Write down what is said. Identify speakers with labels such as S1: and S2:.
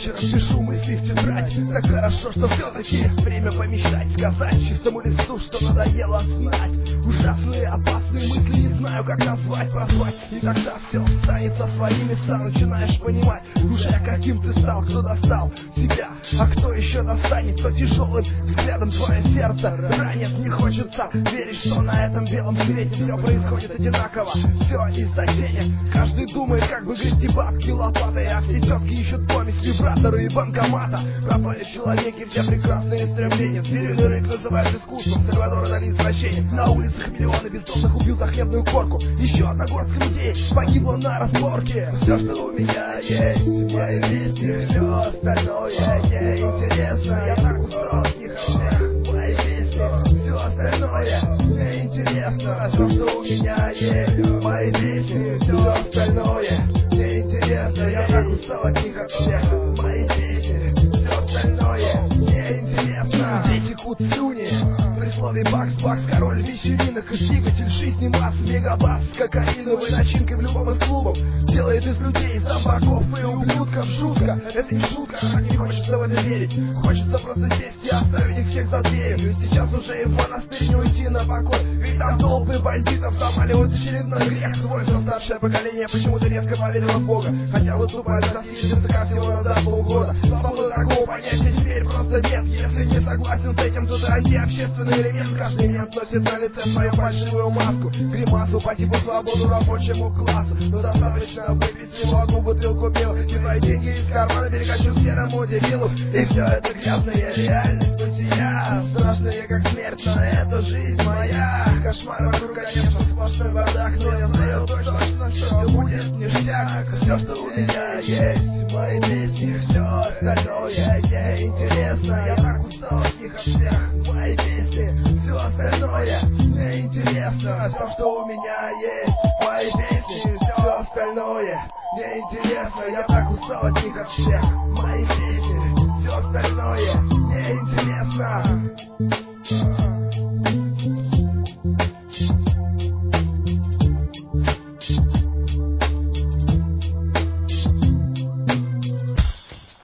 S1: вечером пишу мысли в тетрадь. Так хорошо, что все-таки есть время помечтать, сказать чистому листу, что надоело знать. Ужасные, опасные мысли, не знаю, как назвать, прозвать. И тогда все встанет на свои места. Начинаешь понимать уже, каким ты стал, кто достал себя, а кто еще достанет, кто тяжелым взглядом твое сердце ранит. Не хочется верить, что на этом белом свете все происходит одинаково, все из-за денег. Каждый думает, как бы грести бабки лопатой, а все тетки ищут помесь вибраторы и банкомата. Пропали в человеке все прекрасные стремления. Звериный рык называют искусством, Сальвадора Дали извращение. На улицах миллионы бездомных убил за хлебную корку. Еще одна горстка людей погибла на разборке. Все, что у меня есть, мои песни, все остальное неинтересно. Я так устал от них всех, мои песни, все остальное неинтересно. Все, что у меня есть, мои песни, все остальное неинтересно. Я так устал от них от всех, мои песни, все остальное неинтересно. Здесь текут слюни при слове бакс, король вечеринок и двигатель жизни масс. Мегабас с кокаиновой начинкой в любом из клубов делает из людей зомбаков и ублюдков. Жутко, это не шутка, так не хочется в это верить. Хочется просто сесть и оставить их всех за дверью. И сейчас уже и в монастырь не уйти на покой, ведь там толпы бандитов замаливают очередной грех свой. Но старшее поколение почему-то резко поверило в Бога, хотя выступали за съезд ЦК всего назад полгода. Свободы такого понятия теперь просто нет. Если не согласен с этим, то ты антиобщественный элемент. Каждый мент носит на лице свою фальшивую маску, гримасу по типу свободу рабочему классу. Но достаточно выпить всего одну бутылку пива, и твои деньги из кармана перекачу к серому дебилу. И все это грязная реальность бытия, страшная как смерть, но это жизнь моя. Кошмар вокруг, конечно, сплошной бардак, но я знаю точно, что будет ништяк. Все, что у меня есть, мои песни, все остальное неинтересно. Я так устал от них от всех, мои песни, все остальное неинтересно. Все, что у меня есть, мои песни, все остальное неинтересно. Я так устал от них от всех, мои песни, все остальное неинтересно.